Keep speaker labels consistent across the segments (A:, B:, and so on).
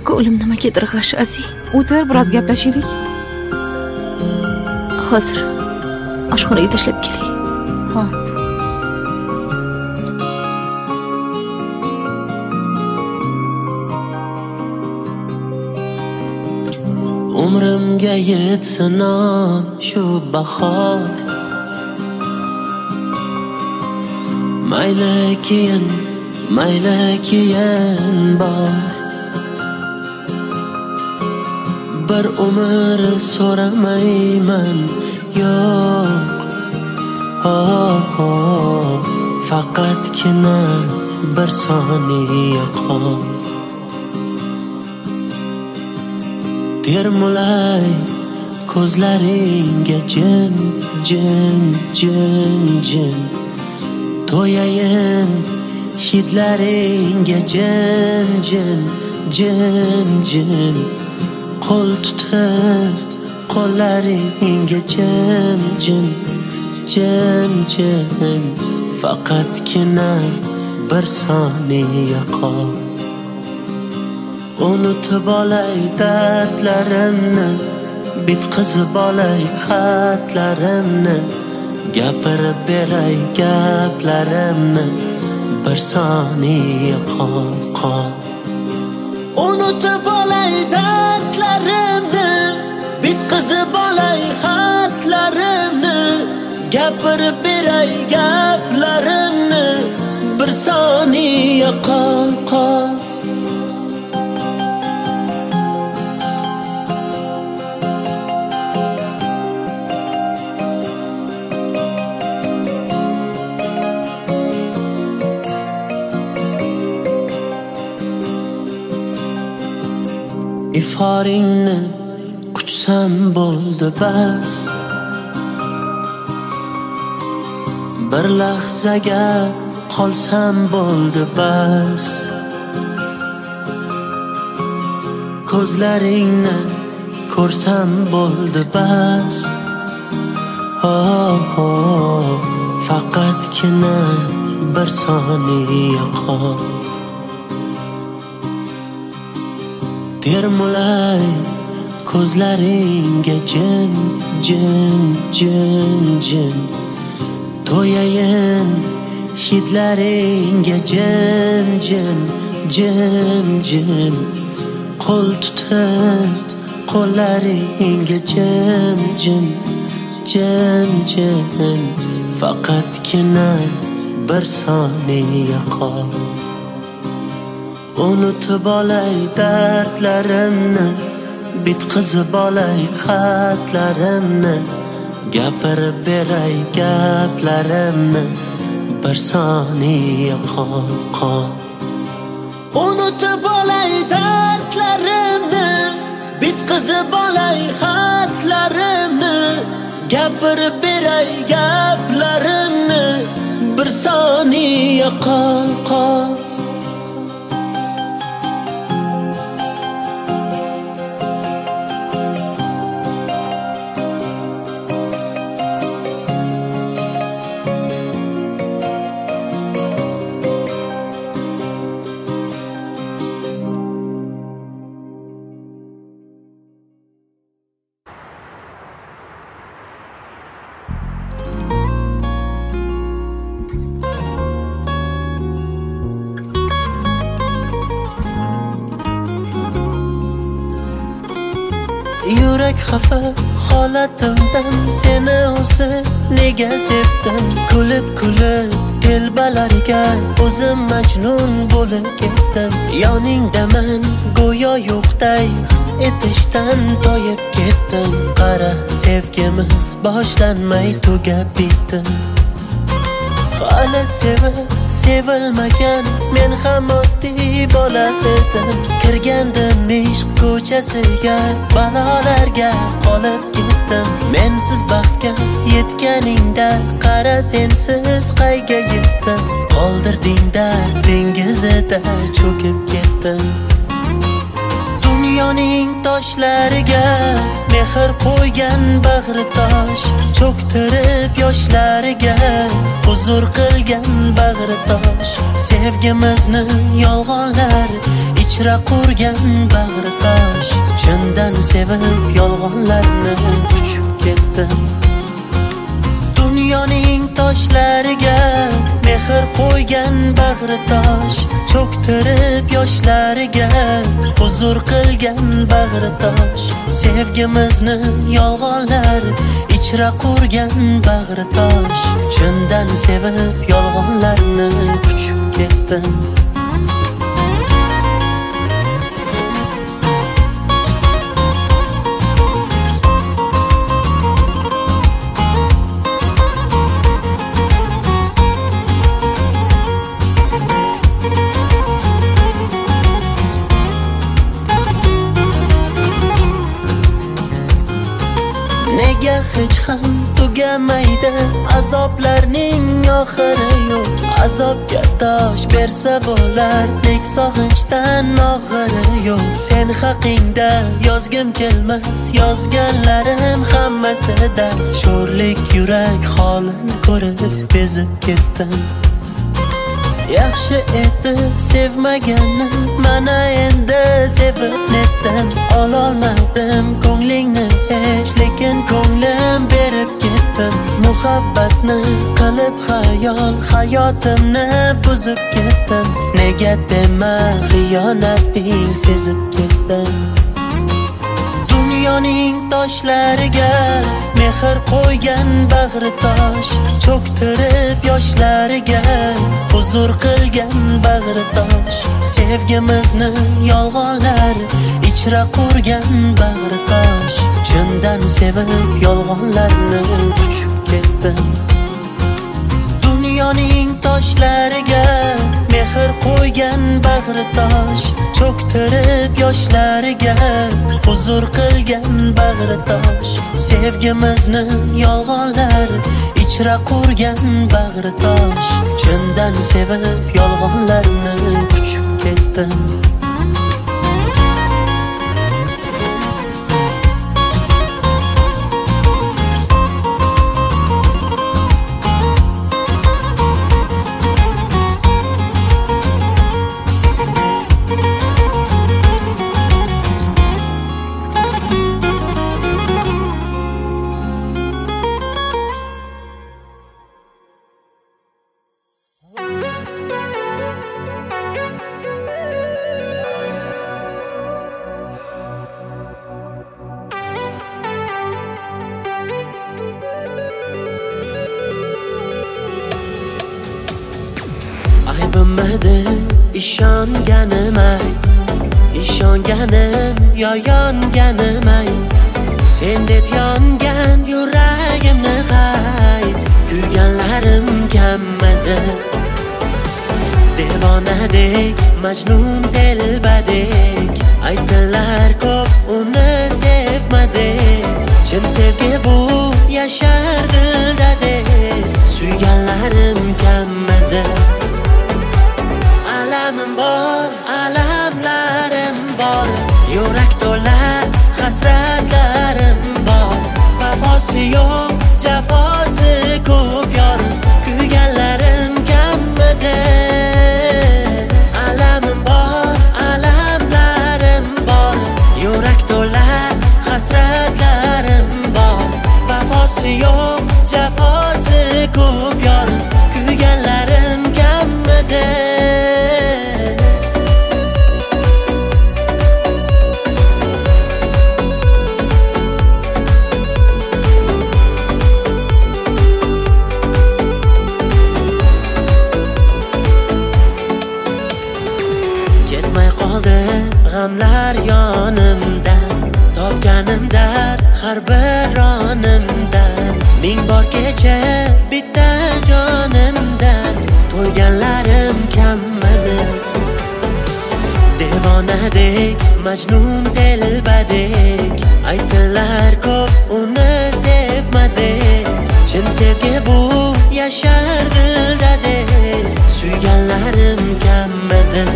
A: Ko'nglim nimagadir g'ash Aziz.
B: O'tir, biroz gaplashaylik.
A: Hozir oshxonaga tashlab kelay.
B: Xo'p.
C: Umrimga yetsin shu bahor, mayli keyin bor. Bir umr so'ramayman, yo'q. Faqatgina bir soniya qol. Termulay ko'zlaringga jim to'yayin hidlaringga jim qo'l tutib qo'llaringga jim faqatgina bir soniya qol. Unutib olay dardlarimni, bitqizib olay xatlarimni, gapirib beray gaplarimni, bir soniya qol. Unutib olay dardlarimni, bitqizib olay xatlarimni, gapirib beray gaplarimni, bir soniya qol. Iforingni quchsam bo'ldi bas, bir lahzaga qolsam bo'ldi bas. Ko'zlaringni ko'rsam bo'ldi bas. Faqatgina bir soniya qol. Termulay ko'zlaringga jim to'yayin hidlaringga jim qo'l tutib qo'llaringga jim faqatgina bir soniya qol. Unutib olay dardlarimni, bitqizib olay xatlarimni, gapirib beray gaplarimni, bir soniya qol. Unutib olay dardlarimni, bitqizib olay xatlarimni, gapirib beray gaplarimni, bir soniya qol. Yurak xafa holatimdan seni o'zi nega sevdim. Kulib telbalarga o'zim majnun bo'lib ketdim. Yoningdaman go'yo yo'qday his etishdan toyib ketdim. Qara sevgimiz boshlanmay tugab bitdi. Hali sevilmagan men ham oddiy bola edim. Kirgandim ishq ko'chasiga, balolarga qolib ketdim. Mensiz baxtga yetganingda qara sensiz qayga yetdim. Qoldirdingda dengizida cho'kib ketdim. Dunyoning toshlariga mehr qo'ygan bag'ri tosh, cho'ktirib yoshlariga huzur qilgan bag'ri tosh. Sevgimizni yolg'onlar ichra qurgan bag'ri tosh. Chindan sevib yolg'onlarni quchib ketdim. Dunyoning toshlariga mehr qo'ygan bag'ri tosh, cho'ktirib yoshlariga huzur qilgan bag'ri tosh. Sevgimizni yolg'onlar ichra qurgan bag'ri tosh. Chindan sevib yolg'onlarni quchib ketdim. Nega hech ham tugamaydi azoblarning oxiri yo'q. Azobga tosh bersa bo'lar, nek sog'inchdan og'iri yo'q. Sen haqingda yozgim kelmas, yozganlarim hammasida sho'rlik yurak holin ko'rib bezib ketdim. Yaxshi edi sevmaganim, mana endi sevib netdim. Ololmadim ko'nglingni hech, lekin ko'nglim berib ketdim. Muhabbatni qilib xayol, hayotimni buzib ketdim. Nega dema xiyonating sezib ketdim. Dunyoning toshlariga mehr qo'ygan bag'ri tosh, cho'ktirib yoshlariga huzur qilgan bag'ri tosh. Sevgimizni yolg'onlar ichra qurgan bag'ri tosh. Chindan sevib yolg'onlarni quchib ketdim. Dunyoning toshlariga mehr qo'ygan bag'ri tosh, cho'ktirib yoshlariga huzur qilgan bag'ri tosh. Sevgimizni yolg'onlar ichra qurgan bag'ri tosh. Chindan sevib yolg'onlarni quchib ketdim.
D: Aybimidi ishonganim ay, ishonganim yo yonganim ay. Sen deb yongan yuragimni qayt, kuyganlarim kammadi. Devonadek, majnun telbadek, aytdilar ko'p uni sevmadik. Chin sevgi bu yashar dilda dek, suyganlarim kammadi. Alamim bor, alamlarim bor, yurak to'la hasratlarim bor. Vafosi yo'q, jafosi ko'p yor, kuyganlarim kammidi. Alamim bor, alamlarim bor, yurak to'la hasratlarim bor. Vafosi yo'q, jafosi ko'p yor, kuyganlarim kammidi. G'amlar yonimdan, topganim dar har bir onimdan. Ming bor kecha bitta jonimdan, to'yganlarim kammidi. Devonadek, majnun telbadek, aytdilar ko'p uni sevmadik. Chin sevgi bu yashar dilda dek, suyganlarim kammidi.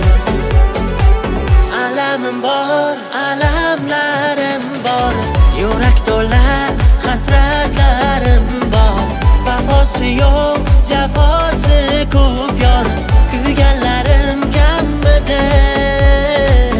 D: Alamim bor, alamlarim bor, yurak to'la hasratlarim bor. Vafosi yo'q, jafosi ko'p yor, kuyganlarim kammidi.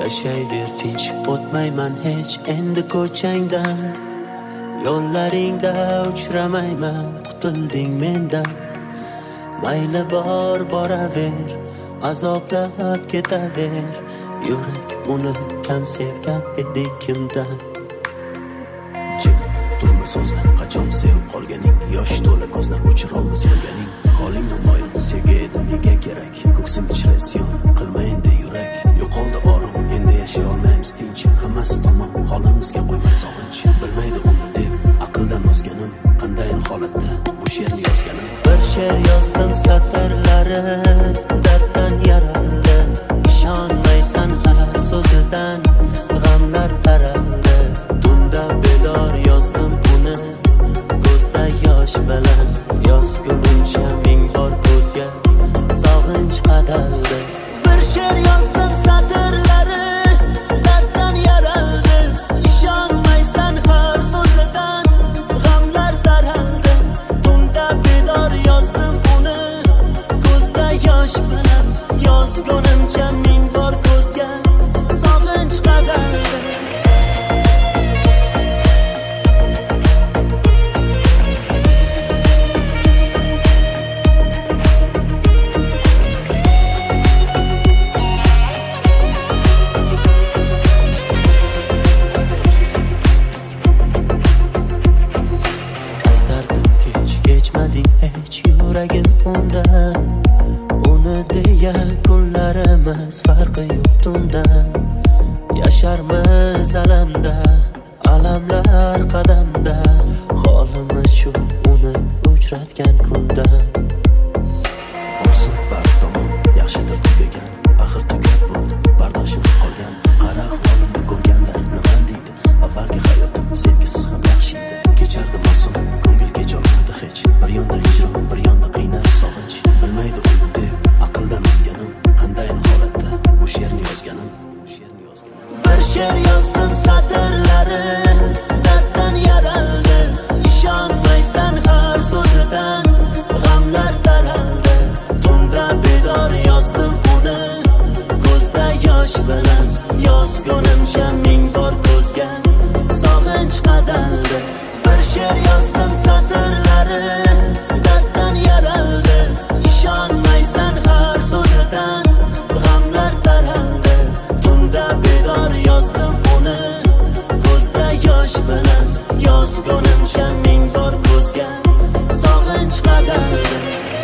C: Yashayver tinch, o'tmayman hech endi ko'changdan. Yo'llaringda uchramayman, qutulding mendan. Mayli bor boraver, azoblab ketaver. Yurak uni kam sevgan edi kimdan. Jim turma so'zlar, qachon sevib qolganing, yosh to'la ko'zlar o'chirolmas yurganing. Holing namoyon, sevgi edi nega kerak, ko'ksim ichra isyon qilma endi yurak. Yo'qoldi orom, endi yashay olmaymiz tinch, hammasi tamom, holimizga qo'ymas sog'inch. Bilmaydi uni deb aqldan ozganim, qanday holatda bu she'rni yozganim. Bir she'r yozdim satrlari darddan yaraldi. İshonmaysan har so'zidan, g'amlar taraldi. Tunda bedor yozdim uni, ko'zda yosh bilan. Yozgunimcha ming bor ko'zga sog'inch qadaldi. Bir she'r yozdim satrlari darddan yaraldi. Ishonmaysan har so'zidan, g'amlar taraldi. Tunda bedor yozdim uni, ko'zda yosh bilan. Yozgunimcha ming bor ko'zga sog'inch qadaldi. Aytardim kechmading hech yuragim undan. Uni deya kunlarimiz farqi yo'q tundan. Yasharmiz alamda, alamlar qadamda. Holimiz shu uni uchratgan kundan. Bo'lsin baxt tomon, yaxshidir tugagan. Axir tugab bo'ldi, bardoshim qolgan. Qara holimni ko'rganlar nima deydi? Avvalgi hayotim sevgisiz ham yaxshi edi. Kechardim oson, ko'ngil kecholmadi hech. Bir yonda hijron, bir yonda qiynar sog'inch. Bilmaydi uni deb aqldan ozganim, qanday holatda bu she'rni yozganim. Bir she'r yozdim satrlari darddan yaraldi. Ishonmaysan har so'zidan, g'amlar taraldi. Tunda bedor yozdim uni, ko'zda yosh bilan. Yozgunimcha ming bor ko'zga sog'inch qadaldi. Bir she'r yozdim satrlari darddan yaraldi. Ishonmaysan har so'zidan, g'amlar taraldi. Tunda bedor yozdim uni, ko'zda yosh bilan. Yozgunimcha ming bor ko'zga sog'inch qadaldi.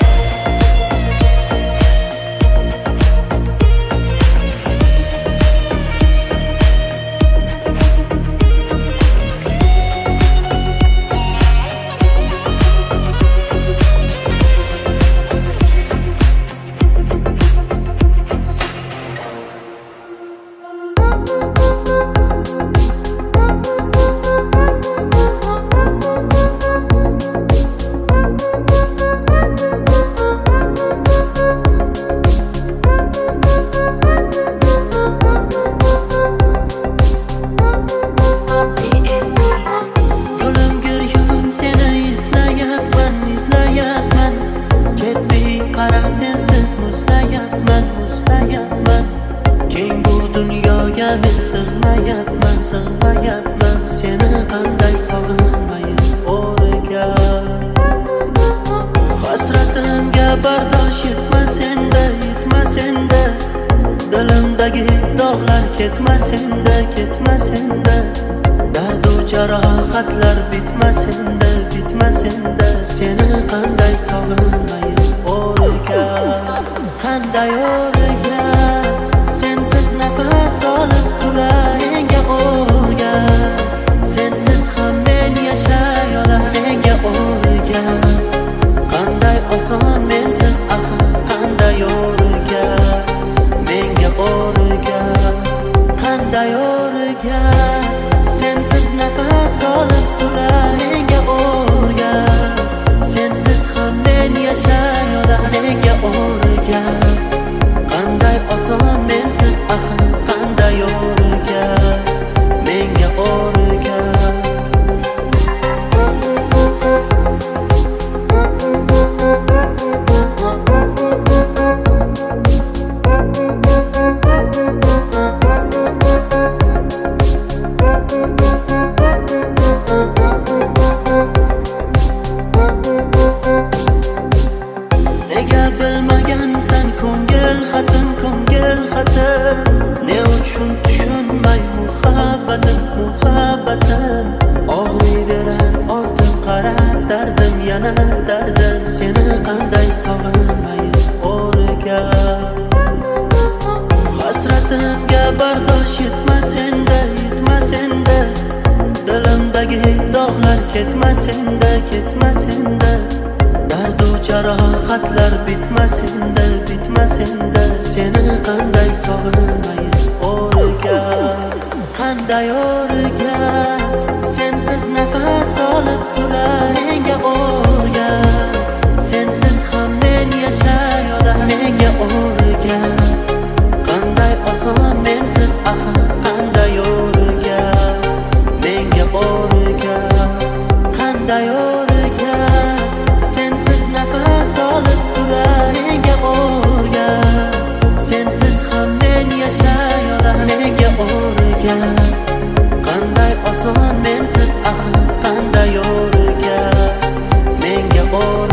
C: Sig'mayapman, seni qanday sog'inmayin o'rgan. Hasratimga bardosh yetmas endi, yetmas endi. Dilimdagi dog'lar ketmas endi, ketmas endi. Dardu jarohatlar bitmas endi, bitmas endi. Seni qanday sog'inmayin o'rgan. Qanday o'rgan. Sensiz nafas olib turay menga o'rgan. Sensiz ham men yashay olay menga o'rgan. Qanday oson mensiz axir, qanday o'rgan. Menga o'rgan, qanday o'rgan. Sensiz nafas olib turay menga o'rgan. Sensiz ham men yashay olay menga o'rgan. rohatim, ne uchun tushunmay muhabbatim, muhabbatim. Og'riyverar ortib qara dardim, yana dardim. Seni qanday sog'inmay o'rgan. Hasratimga bardosh yetmas endi, yetmas endi. Dilimdagi dog'lar ketmas endi, ketmas endi. Dardu jarohatlar bitmas endi, bitmas endi. Seni qanday sog'inmay o'rgat, qanday o'rgat. Sensiz nafas olib turar menga o'rgat. Sensiz ham men yashay olar menga o'rgat. Qanday oson mensiz axir, qanday o'rgat menga o'rgat, qanday o'rgat. Sensiz nafas olib turar menga o'rgat. Sensiz ham men yashay olar menga o'rgat. Qanday oson mensiz axir, qanday o'rgat menga o'rgat.